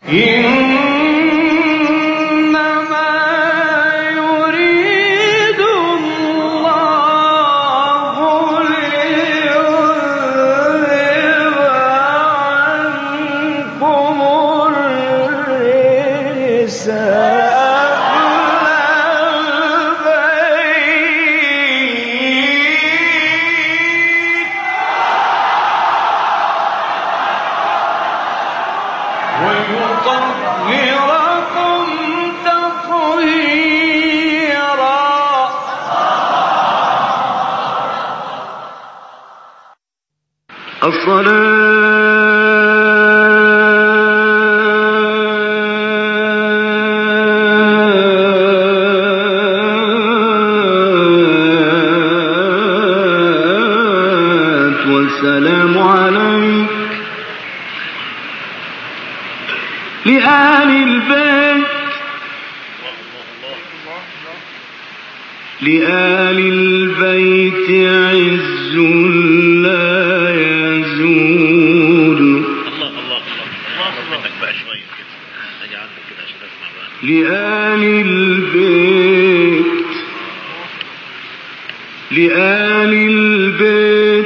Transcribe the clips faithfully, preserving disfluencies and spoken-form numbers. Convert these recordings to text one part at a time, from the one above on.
والسلام عليك لآل البيت لآل البيت عز لا يزول. لآل البيت لآل البيت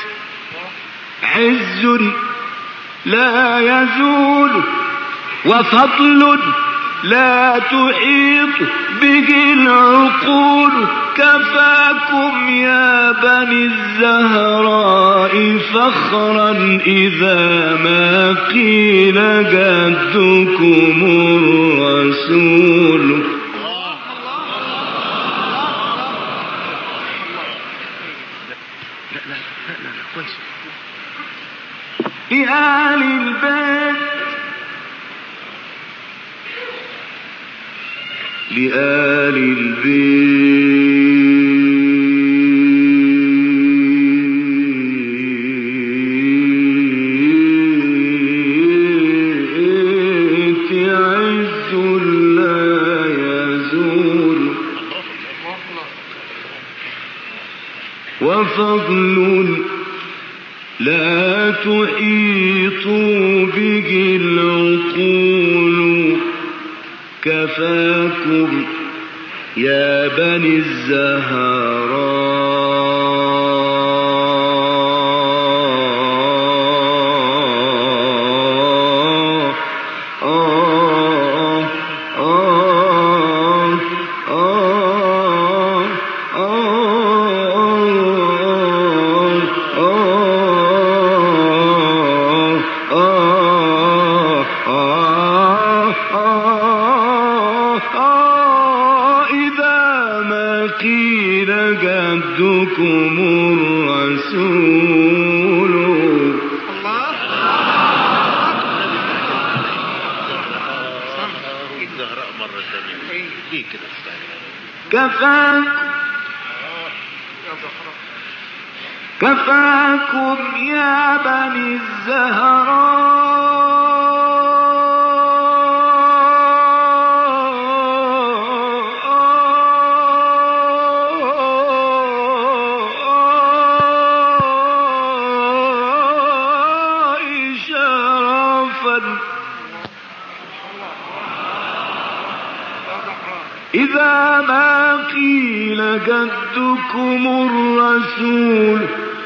عز لا يزول وفضل لا تحيط به العقول. كفاكم يا بني الزهراء فخرا إذا ما قيل جدكم الرسول. لآل البيت لآل البيت عز لا يزول وفضل لا تحيط به العقول. كفاكم يا بني الزهراء جدكم الرسول. الله الزهراء مرة ثانية ليه كده كفاكم كفاكم يا بني الزهراء إذا ما قيل جدكم الرسول.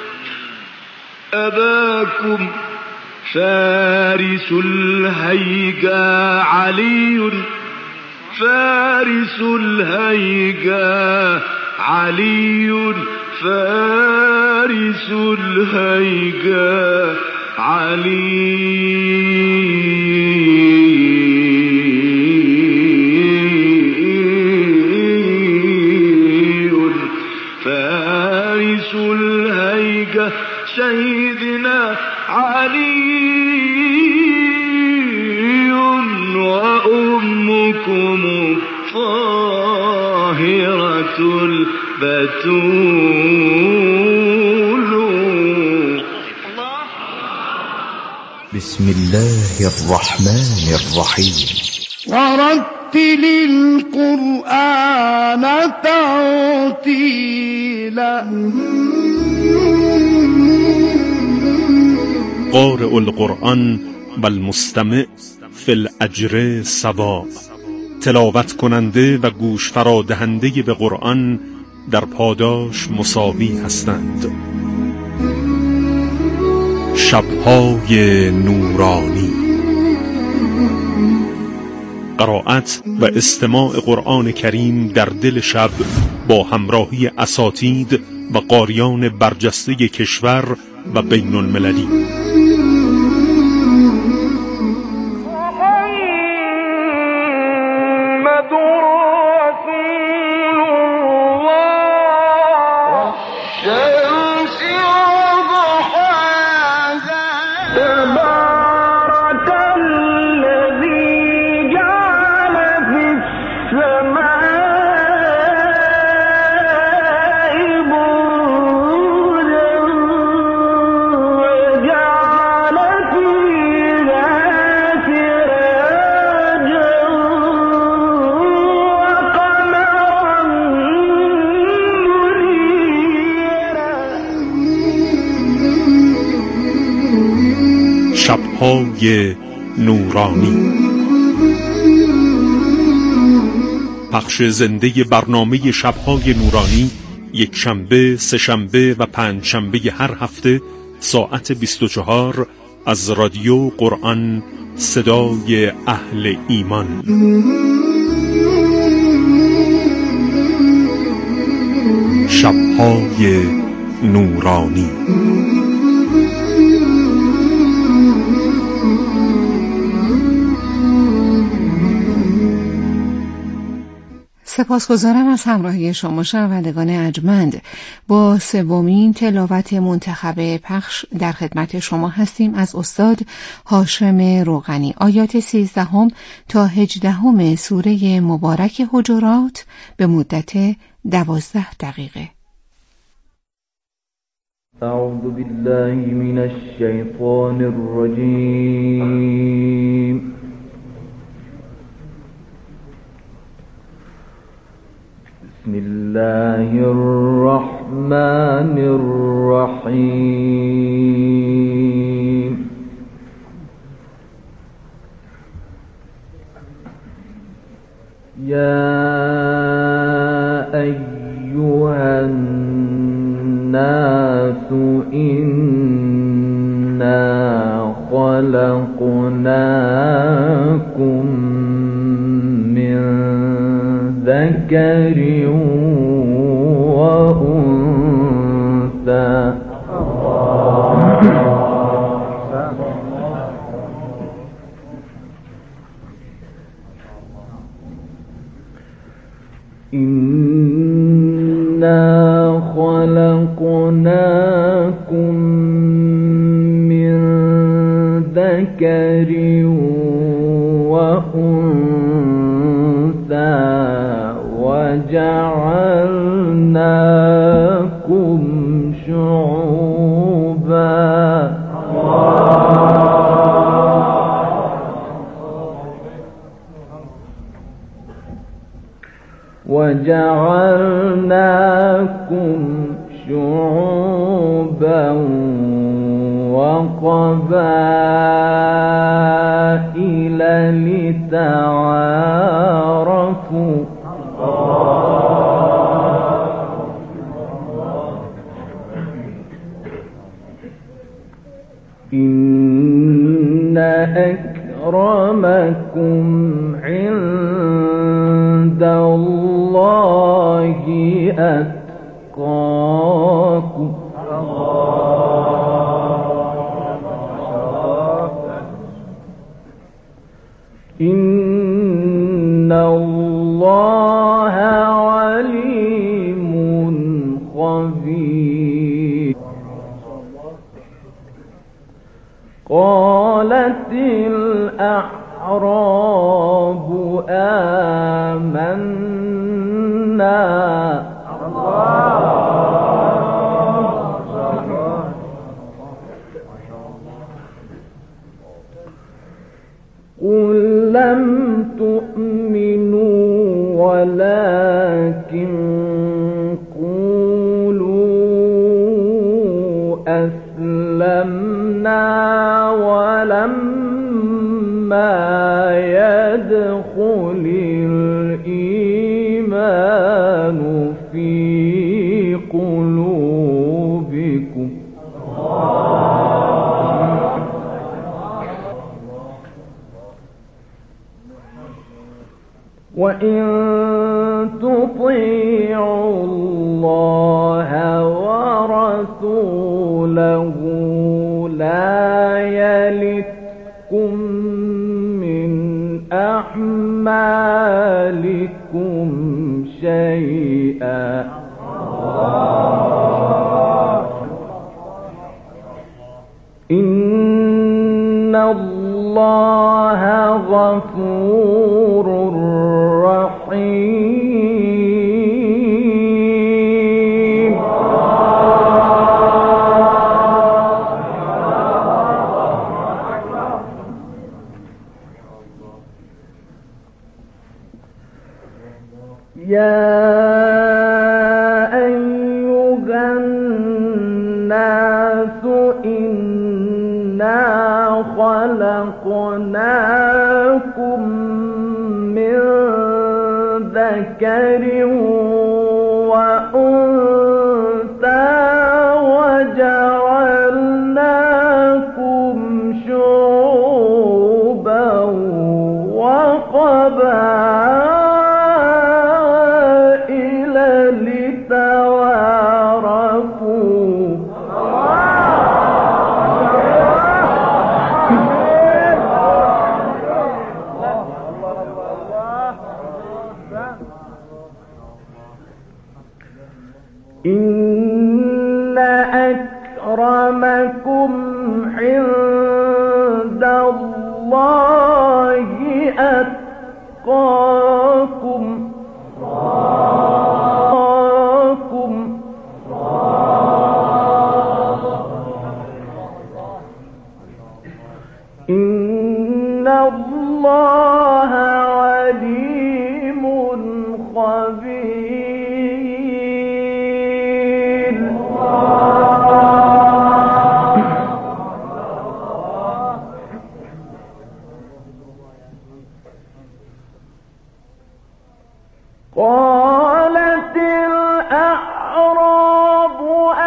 أباكم فارس الهيجا علي فارس الهيجا علي فارس الهيجا علي فارس الهيجا سيدنا علي وأمكم الطاهرة البتول. بسم الله الرحمن الرحيم. ورتل القرآن ترتيلا. قارئ القرآن بل مستمع فی الاجر سوا. تلاوت کننده و گوش فرادهنده به قرآن در پاداش مساوی هستند. شب‌های نورانی. قرائت و استماع قرآن کریم در دل شب با همراهی اساتید و قاریان برجسته کشور و بین المللی. شب‌های نورانی. پخش زنده برنامه شب‌های نورانی یک شنبه، سه شنبه و پنج شنبه هر هفته ساعت بیست و چهار از رادیو قرآن، صدای اهل ایمان. شب‌های نورانی. سپاسگزارم از همراهی شما شنوندگان ارجمند. با سومین تلاوت منتخب پخش در خدمت شما هستیم از استاد هاشم روغنی. آیات سیزدهم تا هجدهم سوره مبارک حجرات به مدت دوازده دقیقه. اعوذ بالله من الشیطان الرجیم. بسم الله الرحمن الرحیم. یا ایها الناس انا خلقناکم من ذکر و انثى إنا خلقناكم من ذكر وأنثى وجعلناكم شعوبا وجعلناكم شعوبا وقبائل لتعارفوا إن أكرمكم عند الله أتقاكم إن الله عليم خبير. قالت الأعراب آمنا قل لم تؤمنوا ولكن قولوا أسلمنا ولما يدخل الإيمان في قلوبكم وإن تطيعوا الله ورسوله لا يلتكم من أعمالكم شيئا إن الله غفور رحيم. يا أيها الناس إنا خلقناكم من ذكر وأنثى وجعلناكم شعوبا وقبائل لتعارفوا إن أكرمكم عند الله أتقاكم إن الله عليم خبير. قالت الأعراب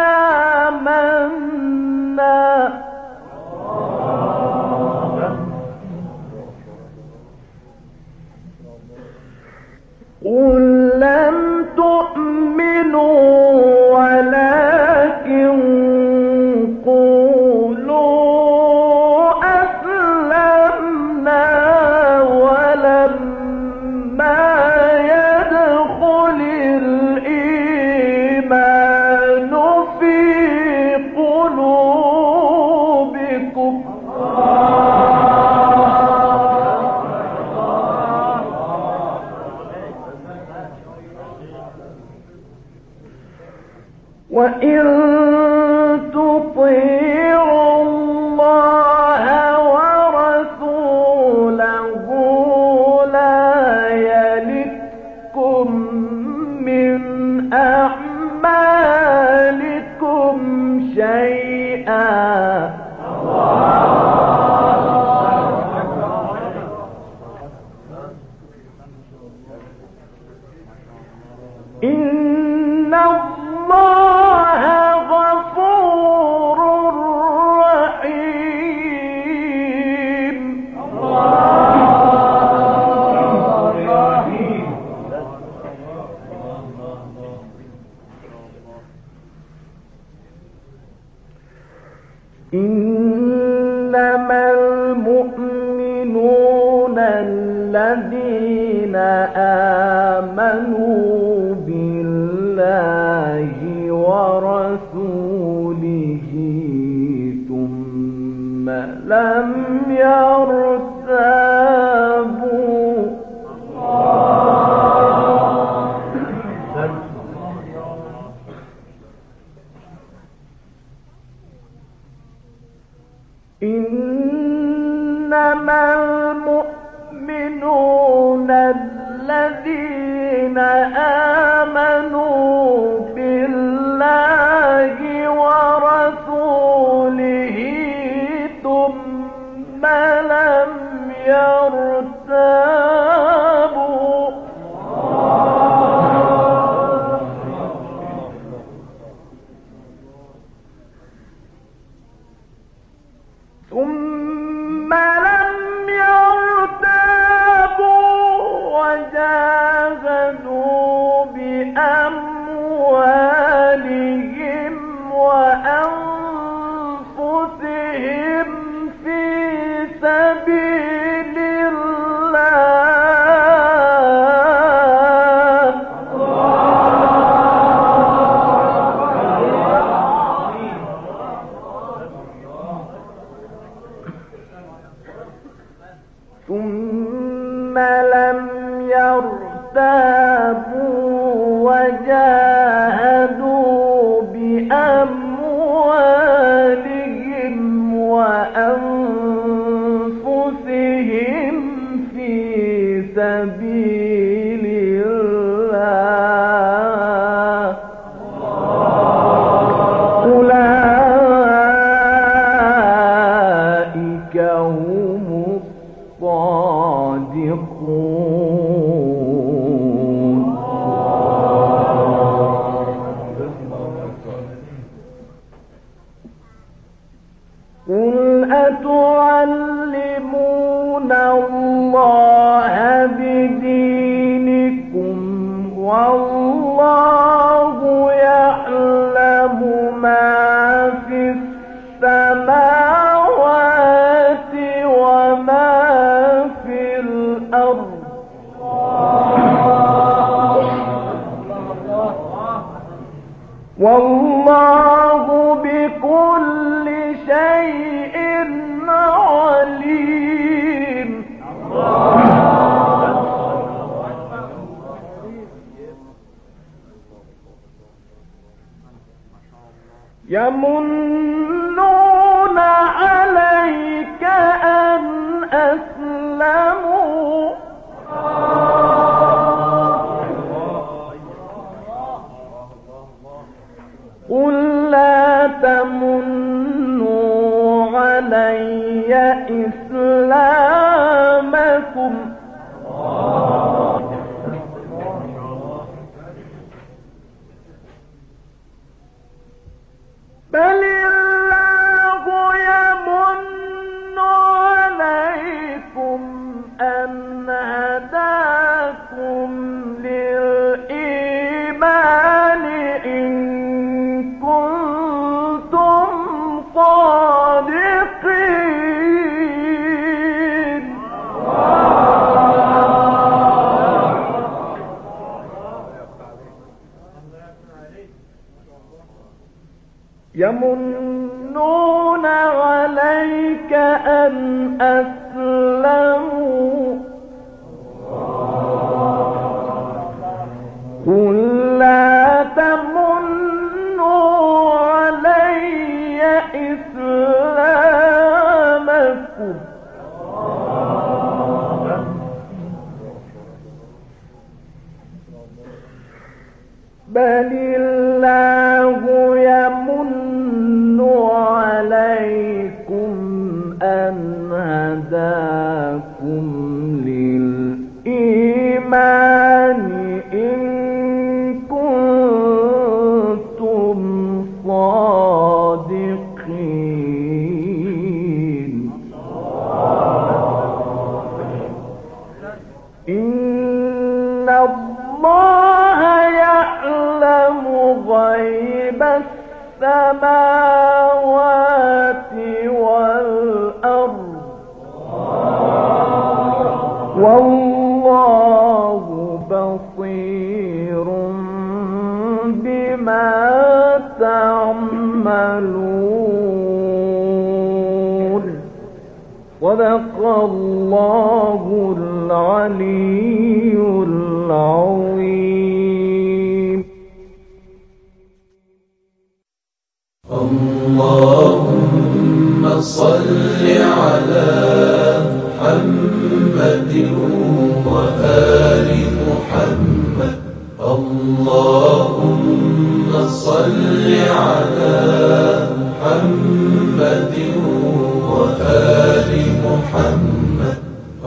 آمنا قل لم تؤمنوا ولكن قولوا أسلمنا ولما يدخل الإيمان في قلوبكم وإن تطيعوا الله ورسوله لا يلتكم من أعمالكم شيئا إن الله غفور رحيم. إنما المؤمنون الذين آمنوا بالله ورسوله ثم لم يرتابوا إنما المؤمنون الذين آمنوا بالله ورسوله ثم لم يرتابوا لم يرتابوا وجاهدوا بأموالهم وأنفسهم في سبيل الله أولئك هم الصادقون. قل أتعلمون الله بدينكم والله يعلم ما في السماوات وما في الأرض والله بكل شيء عليم. يمنون عليك أن أسلموا قل لا تمنوا علي إسلامكم بل الله يمن عليكم أن هداكم للإيمان إن كنتم صادقين. يمنون عليك أن أسلموا قل لا تمنوا علي إسلامكم بل الله يمن عليكم أن هداكم للإيمان إن كنتم صادقين. إن الله يعلم غيب السماوات والأرض والله بصير بما تعملون. صدق الله العلي العظيم. اللهم صل على محمد وآل محمد. اللهم صل على محمد وآل محمد.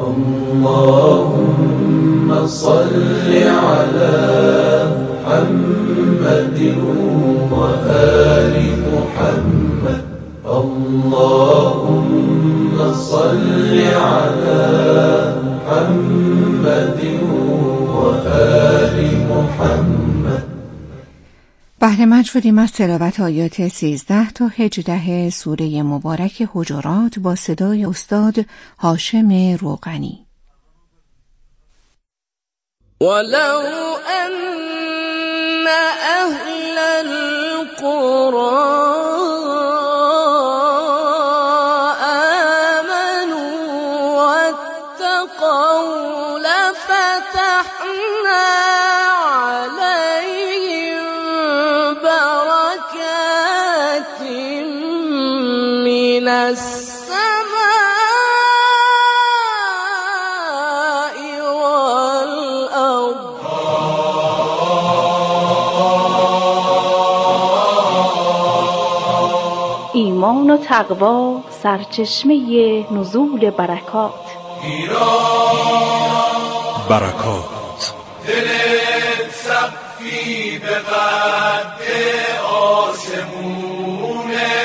اللهم صل على محمد وآل محمد. اللهم صل على محمد وآل محمد. بهره‌مند شدیم از تلاوت آیات سیزده تا هجده سوره مبارک حجرات با صدای استاد هاشم روغنی. ولو أن أهل القرى آمنوا واتقوا لفتحنا عليهم بركات من السماء والأرض. ایمان و تقوا سرچشمه نزول برکات. برکات دلت سقفی به قد آسمونه،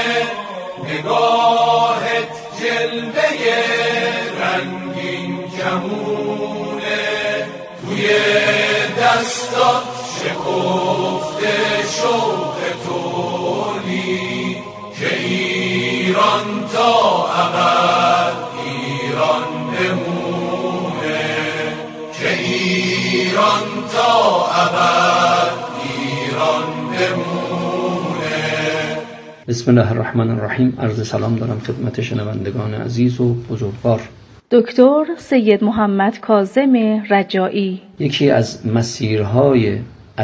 نگاهت جلوه رنگین کمونه، توی دستات شکفته شوق تونی که ایران تا ابد ایران بمونه، که ایران تا ابد ایران بمونه. بسم الله الرحمن الرحیم. عرض سلام دارم خدمت شنوندگان عزیز و بزرگوار. دکتر سید محمد کاظم رجایی. یکی از مسیرهای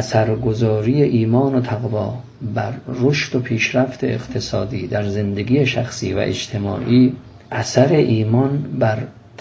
اثرگذاری ایمان و تقوا بر رشد و پیشرفت اقتصادی در زندگی شخصی و اجتماعی اثر ایمان بر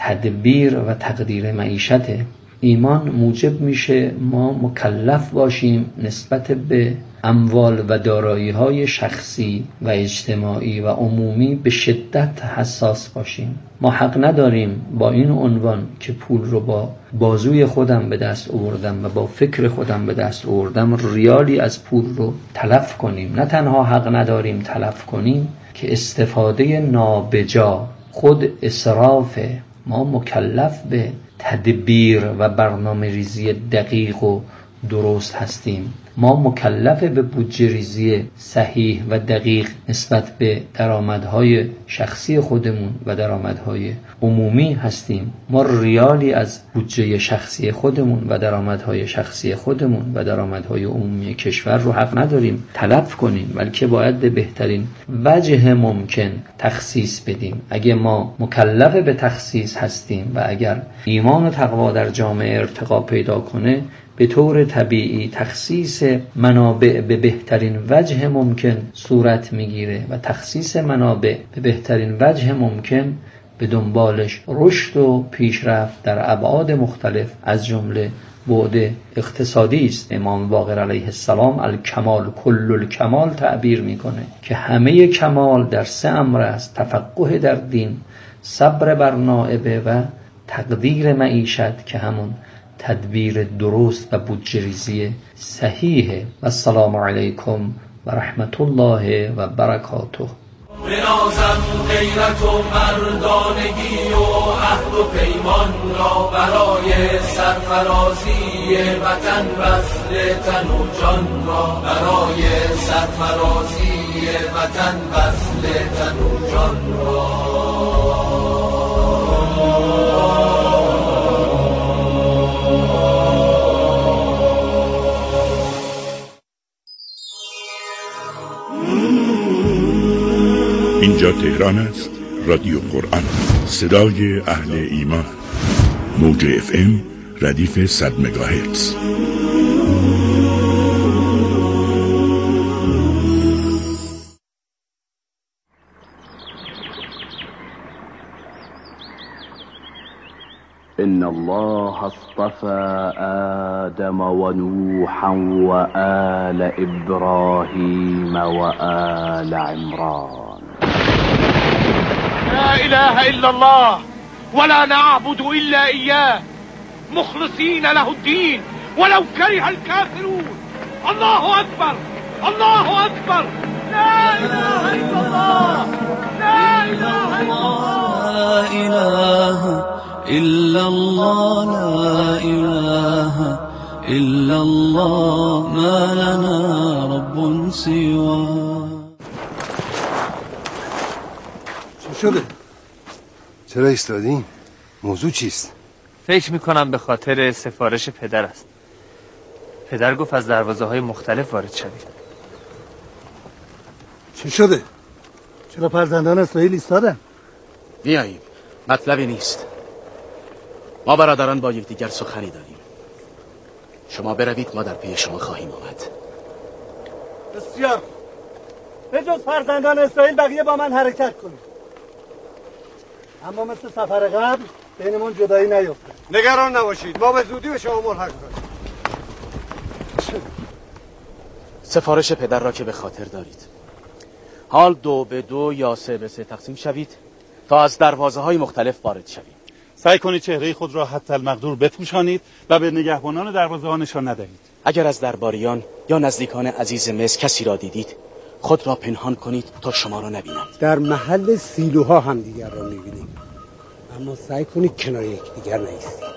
تدبیر و تقدیر معیشت. ایمان موجب میشه ما مکلف باشیم نسبت به اموال و دارایی‌های شخصی و اجتماعی و عمومی به شدت حساس باشیم. ما حق نداریم با این عنوان که پول رو با بازوی خودم به دست آوردم و با فکر خودم به دست آوردم ریالی از پول رو تلف کنیم. نه تنها حق نداریم تلف کنیم که استفاده نابجا خود اسراف. ما مکلف به تدبیر و برنامه ریزی دقیق و درست هستیم. ما مکلف به بودجه ریزی صحیح و دقیق نسبت به درآمدهای شخصی خودمون و درآمدهای عمومی هستیم. ما ریالی از بودجه شخصی خودمون و درآمدهای شخصی خودمون و درآمدهای عمومی کشور رو حق نداریم تلف کنیم، بلکه باید به بهترین وجه ممکن تخصیص بدیم. اگه ما مکلف به تخصیص هستیم و اگر ایمان و تقوا در جامعه ارتقا پیدا کنه، به طور طبیعی تخصیص منابع به بهترین وجه ممکن صورت میگیره و تخصیص منابع به بهترین وجه ممکن به دنبالش رشد و پیشرفت در ابعاد مختلف از جمله بعد اقتصادی است. امام باقر علیه السلام الکمال کل الکمال تعبیر میکنه که همه کمال در سه امر است: تفقه در دین، صبر بر نائبه و تقدیر معیشت که همون تدبیر درست و بودجه ریزی صحیحه. و السلام علیکم و رحمت الله و برکاته. بنازم غیرت و مردانگی و عهد و پیمان را برای سرفرازی وطن، وصل تن و جان را برای سرفرازی وطن، وصل تن و جان را. اینجا تهران است. رادیو قرآن، صدای اهل ایمان. موج اف ام ردیف صد مگاهرتز. إن الله اصطفى آدم ونوحا وآل إبراهيم وآل عمران. لا إله إلا الله ولا نعبد إلا إياه مخلصين له الدين ولو كره الكافرون. الله أكبر الله أكبر. لا إله إلا الله لا إله إلا الله لا إله إلا الله ما لنا رب سواه. چه شده؟ چرا ایستادین؟ موضوع چیست؟ فکر میکنم به خاطر سفارش پدر است. پدر گفت از دروازه های مختلف وارد شوید. چه شده؟ چرا فرزندان اسرائیل ایستادن؟ بیاییم، مطلبی نیست. ما برادران با یکدیگر سخنی داریم. شما بروید، ما در پی شما خواهیم آمد. بسیار. به جز فرزندان اسرائیل بقیه با من حرکت کنید. اما مثل سفر قبل بینمون جدایی نیفته. نگران نباشید، ما به زودی به شما ملحق کنیم. سفارش پدر را که به خاطر دارید، حال دو به دو یا سه به سه تقسیم شوید تا از دروازه های مختلف وارد شوید. سعی کنید چهره خود را حتی المقدور بپوشانید و به نگهبانان دروازه ها نشان ندهید. اگر از درباریان یا نزدیکان عزیز مصر کسی را دیدید، خود را پنهان کنید تا شما را نبینند. در محل سیلوها هم دیگر را میبینیم، اما سعی کنید کنار یکدیگر نیستید.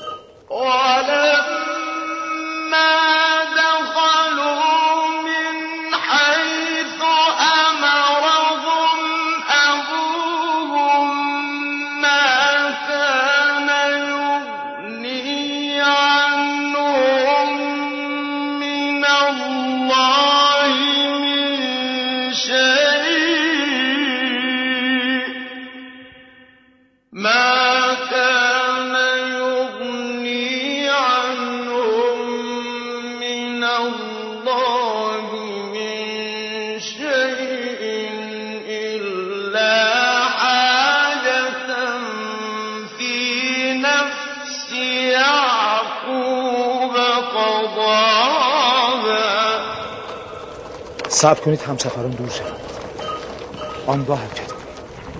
صبر کنید همسفران دور شدند. آنگاه حرکت کنید.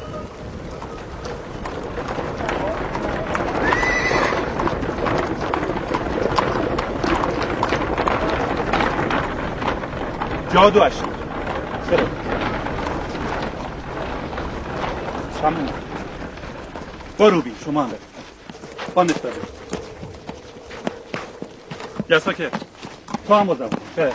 جادو اشتر چرا؟ تموم. بروبی شما هم برید. بانت برید. یاساکه تو هم بازم برید.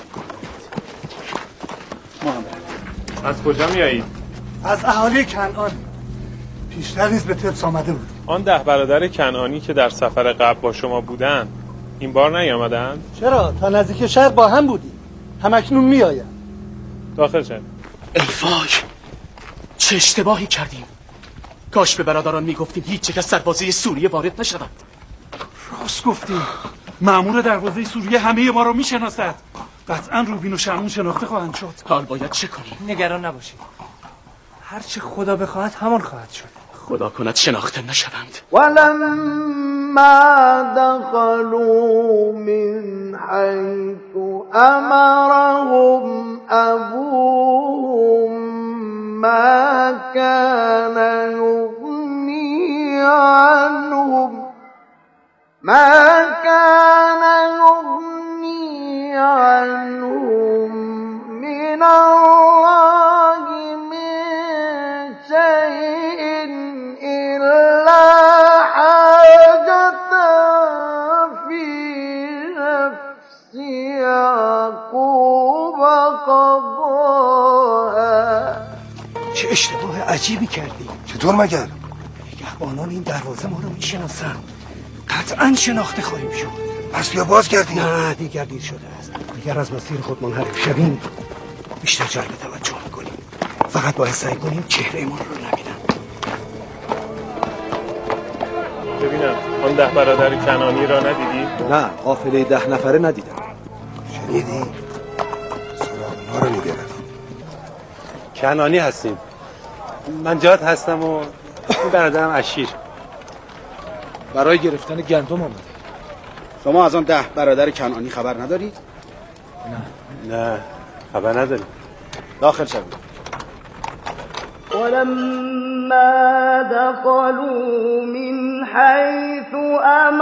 از کجا میایید؟ از اهالی کنعان. پیشتر نیز به تبس آمده بود. آن ده برادر کنعانی که در سفر قبل با شما بودند این بار نیامدند؟ چرا؟ تا نزدیک شهر با هم بودیم. همکنون میآیند. داخل شد. الفای، چه اشتباهی کردیم. کاش به برادران میگفتیم هیچ یک از سربازی سوریه وارد نشوند. راست گفتیم. مأمور دروازه سوریه همه ما رو میشناسد. قطعا روبین و شمعون شناخته خواهند شد. حال باید چه کنیم؟ نگران نباشید، هرچه خدا بخواهد همان خواهد شد. خدا کند شناخته نشوند. ولما دخلوا من حيث أمرهم أبوهم ما كان يغني عنهم ما كان يغني عنهم من الله من شيء إلا حاجة في نفس يعقوب قضاها. چه اشتباه عجیبی کردی. چطور مگر؟ نگهبانان این دروازه ما رو میشناسن. قطعا شناخته خواهیم شد. پس بیا باز کردیم. نه دیگر دیر شده است. دیگر از مسیر خود منحرف شویم بیشتر جلب توجه میکنیم. فقط باید سعی کنیم چهره ما رو نبینن. ببینم آن ده برادر کنعانی را ندیدی؟ نه، قافله ده نفره ندیدم. شنیدی؟ سراغ ما رو میگرفت. کنعانی هستیم. من جاد هستم و این برادرم اشیر. برای گرفتن گندم آمده. شما از آن ده برادر کنعانی خبر ندارید؟ نه نه خبر نداریم. داخل شوید. ولما دخلوا من حيث أمرهم